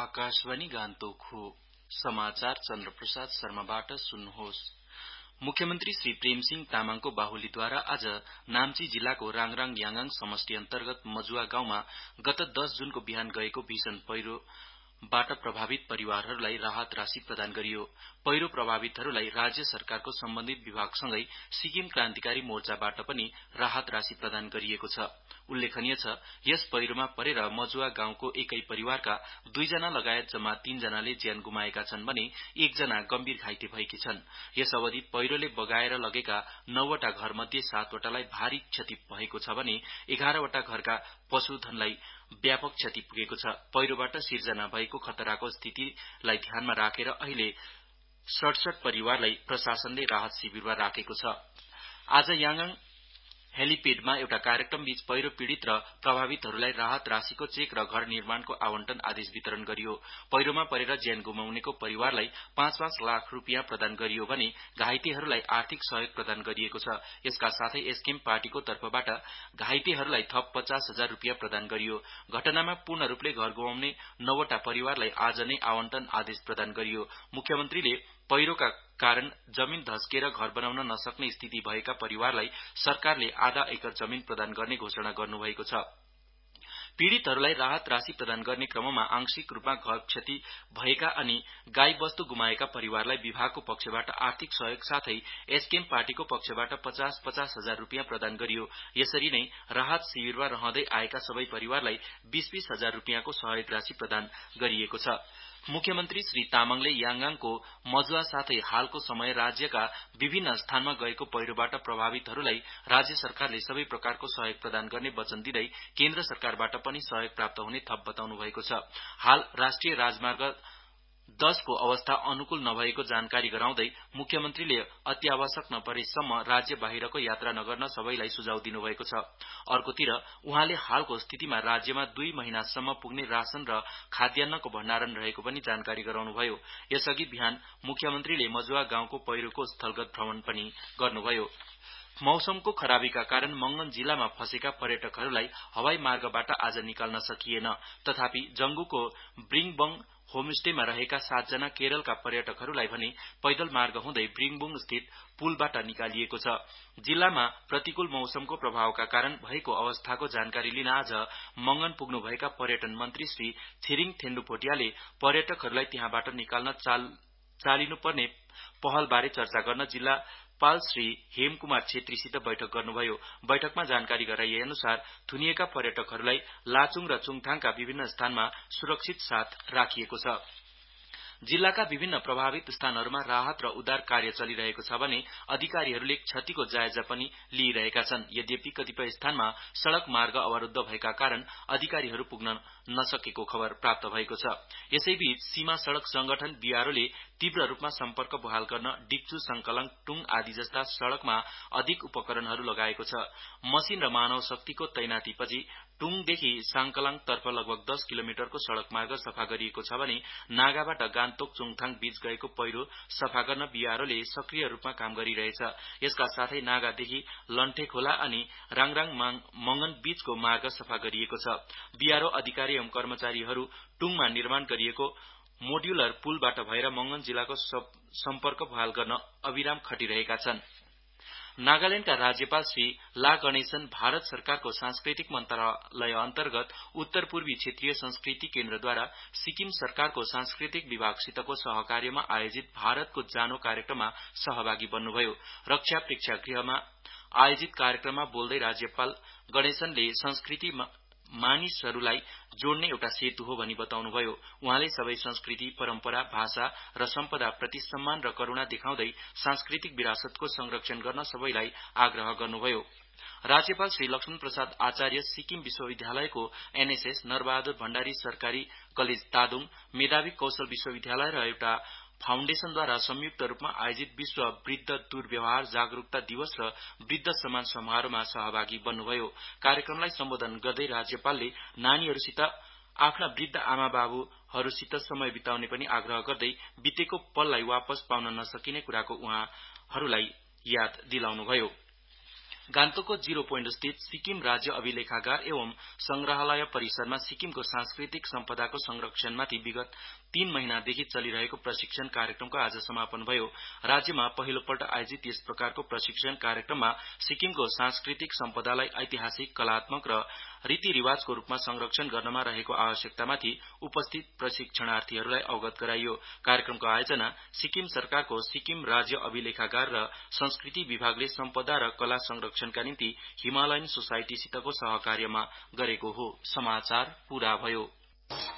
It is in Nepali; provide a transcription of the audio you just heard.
आकाशवाणी गान्तोक हो। समाचार चन्द्रप्रसाद शर्माबाट सुन्नुहोस्। मुख्यमन्त्री श्री प्रेमसिंह तामाङको बाहुलीद्वारा आज नाम्ची जिल्लाको राङराङ याङगाङ समष्टि अन्तर्गत मजुवा गाउँमा गत 10 जुनको बिहान गएको भीषण पहिरोबाट प्रभावित परिवारहरूलाई राहत राशि प्रदान गरियो। पहिरो प्रभावितहरूलाई राज्य सरकारको सम्बन्धित विभागसँगै सिक्किम क्रान्तिकारी मोर्चाबाट पनि राहत राशि प्रदान गरिएको छ। उल्लेखनीय छ, यस पहिरोमा परेर मजुवा गाउँको एकै परिवारका 2 जना लगायत जम्मा 3 जनाले ज्यान गुमाएका छन् भने 1 जना गम्भीर घाइते भएकी छन्। यस अवधि पहिरोले बगाएर लगेका 9 वटा घरमध्ये 7 वटालाई भारी क्षति भएको छ भने 11 वटा घरका पशुधनलाई व्यापक क्षति पुगेको छ। पहिरोबाट सिर्जना भएको खतराको स्थितिलाई ध्यानमा राखेर अहिले 67 परिवारलाई प्रशासनले राहत शिविरमा राखेको छ। आज याङगाङ हेलिपेडमा एउटा कार्यक्रमबीच पहिरो पीड़ित र प्रभावितहरूलाई राहत राशिको चेक र घर निर्माणको आवन्टन आदेश वितरण गरियो। पहिरोमा परेर ज्यान गुमाउनेको परिवारलाई 5-5 लाख रुपियाँ प्रदान गरियो भने घाइतेहरूलाई आर्थिक सहयोग प्रदान गरिएको छ। यसका साथै एसकेएम पार्टीको तर्फबाट घाइतेहरूलाई थप 50,000 रुपियाँ प्रदान गरियो। घटनामा पूर्ण रूपले घर गुमाउने 9 वटा परिवारलाई आज नै आवन्टन आदेश प्रदान गरियो। मुख्यमन्त्रीले पहिरोका कारण जमीन धस्केर घर बनाउन नसक्ने स्थिति भएका परिवारलाई सरकारले आधा एकर जमीन प्रदान गर्ने घोषणा गर्नुभएको छ। पीड़ितहरूलाई राहत राशि प्रदान गर्ने क्रममा आंशिक रूपमा घर क्षति भएका अनि गाई वस्तु गुमाएका परिवारलाई विभागको पक्षबाट आर्थिक सहयोग साथै एसकेएम पार्टीको पक्षबाट 50,000 रुपियाँ प्रदान गरियो। यसरी नै राहत शिविरमा रहँदै आएका सबै परिवारलाई 20,000 रुपियाँको सहयोग राशि प्रदान गरिएको छ। मुख्यमन्त्री श्री तामाङले याङगाङको मजुवा साथै हालको समय राज्यका विभिन्न स्थानमा गएको पहिरोबाट प्रभावितहरूलाई राज्य सरकारले सबै प्रकारको सहयोग प्रदान गर्ने वचन दिँदै केन्द्र सरकारबाट पनि सहयोग प्राप्त हुने थप बताउनु भएको छ। हाल राष्ट्रिय राजमार्ग 10 को अवस्था अनुकूल नभएको जानकारी गराउँदै मुख्यमन्त्रीले अत्यावश्यक नपरेसम्म राज्य बाहिरको यात्रा नगर्न सबैलाई सुझाव दिनुभएको छ। अर्कोतिर उहाँले हालको स्थितिमा राज्यमा 2 महिनासम्म पुग्ने राशन र खाद्यान्नको भण्डारण रहेको पनि जानकारी गराउनुभयो। यसअघि बिहान मुख्यमन्त्रीले मजुवा गाउँको पहिरोको स्थलगत भ्रमण पनि गर्नुभयो। मौसमको खराबीका कारण मंगन जिल्लामा फँसेका पर्यटकहरूलाई हवाई मार्गबाट आज निकाल्न सकिएन। तथापि जंगुको ब्रिङबङ होमस्टेमा रहेका 7 जना केरलका पर्यटकहरूलाई भने पैदल मार्ग हुँदै ब्रिङबुङ स्थित पुलबाट निकालिएको छ। जिल्लामा प्रतिकूल मौसमको प्रभावका कारण भएको अवस्थाको जानकारी लिन आज मंगन पुग्नुभएका पर्यटन मन्त्री श्री छिरिङ थेन्डु भोटियाले पर्यटकहरूलाई त्यहाँबाट निकाल्न चालिनुपर्ने पहलबारे चर्चा गर्न जिल्लापाल श्री हेमकुमार छेत्रीसित बैठक गर्नुभयो। बैठकमा जानकारी गराइए अनुसार थुनिएका पर्यटकहरूलाई लाचुङ र चुङथाङका विभिन्न स्थानमा सुरक्षित साथ राखिएको छ। जिल्लाका विभिन्न प्रभावित स्थानहरूमा राहत र उद्धार कार्य चलिरहेको छ भने अधिकारीहरूले क्षतिको जायजा पनि लिइरहेका छन्। यद्यपि कतिपय स्थानमा सड़क मार्ग अवरुद्ध भएका कारण अधिकारीहरू पुग्न नसकेको खबर प्राप्त भएको छ। यसैबीच सीमा सड़क संगठन बीआरओले तीव्र रूपमा सम्पर्क बहाल गर्न डिक्चु संकलङ टुङ आदि जस्ता सड़कमा अधिक उपकरणहरू लगाएको छ। मशिन र मानव शक्तिको तैनातीपछि टुङदेखि साङकलाङ तर्फ लगभग 10 किलोमिटरको सड़क मार्ग सफा गरिएको छ भने नागाबाट गान्तोक चुङथाङ बीच गएको पहिरो सफा गर्न बीआरओले सक्रिय रूपमा काम गरिरहेछ। यसका साथै नागादेखि लन्ठेखोला अनि राङराङ मंगन बीचको मार्ग सफा गरिएको छ। बीआरओ अधिकारी एवं कर्मचारीहरू टुङमा निर्माण गरिएको मोड्युलर पुलबाट भएर मंगन जिल्लाको सम्पर्क बहाल गर्न अविराम खटिरहेका छन्। नागाल्याण्डका राज्यपाल श्री ला गणेशन भारत सरकारको सांस्कृतिक मन्त्रालय अन्तर्गत उत्तर पूर्वी क्षेत्रीय संस्कृति केन्द्रद्वारा सिक्किम सरकारको सांस्कृतिक विभागसितको सहकार्यमा आयोजित भारतको जानो कार्यक्रममा सहभागी बन्नुभयो। रक्षा प्रेक्षागृहमा आयोजित कार्यक्रममा बोल्दै राज्यपाल गणेशनले संस्कृति मानिसहरूलाई जोड्ने एउटा सेतु हो भनी बताउनुभयो। उहाँले सबै संस्कृति, परम्परा, भाषा र सम्पदा प्रति सम्मान र करुणा देखाउँदै सांस्कृतिक विरासतको संरक्षण गर्न सबैलाई आग्रह गर्नुभयो। राज्यपाल श्री लक्ष्मण प्रसाद आचार्य सिक्किम विश्वविद्यालयको एनएसएस, नरबहादुर भण्डारी सरकारी कलेज तादोङ, मेधावी कौशल विश्वविद्यालय र एउटा फाउन्डेशनद्वारा संयुक्त रूपमा आयोजित विश्व वृद्ध दुर्व्यवहार जागरूकता दिवस र वृद्ध सम्मान समारोहमा सहभागी बन्नुभयो। कार्यक्रमलाई सम्बोधन गर्दै राज्यपालले नानीहरूसित आफ्ना वृद्ध आमाबाबुहरूसित समय बिताउने पनि आग्रह गर्दै बितेको पललाई वापस पाउन नसकिने कुराको उहाँहरूलाई याद दिलाउनुभयो। गान्तोकको जिरो पोइन्ट स्थित सिक्किम राज्य अभिलेखागार एवं संग्रहालय परिसरमा सिक्किमको सांस्कृतिक सम्पदाको संरक्षणमाथि विगत 3 महिनादेखि चलिरहेको प्रशिक्षण कार्यक्रमको आज समापन भयो। राज्यमा पहिलोपल्ट आयोजित यस प्रकारको प्रशिक्षण कार्यक्रममा सिक्किमको सांस्कृतिक सम्पदालाई ऐतिहासिक, कलात्मक र रीतिरिवाजको रूपमा संरक्षण गर्नमा रहेको आवश्यकतामाथि उपस्थित प्रशिक्षणार्थीहरूलाई अवगत गराइयो। कार्यक्रमको आयोजना सिक्किम सरकारको सिक्किम राज्य अभिलेखागार र संस्कृति विभागले सम्पदा र कला संरक्षणका निम्ति हिमालयन सोसाइटीसितको सहकार्यमा गरेको हो। समाचार पूरा भयो।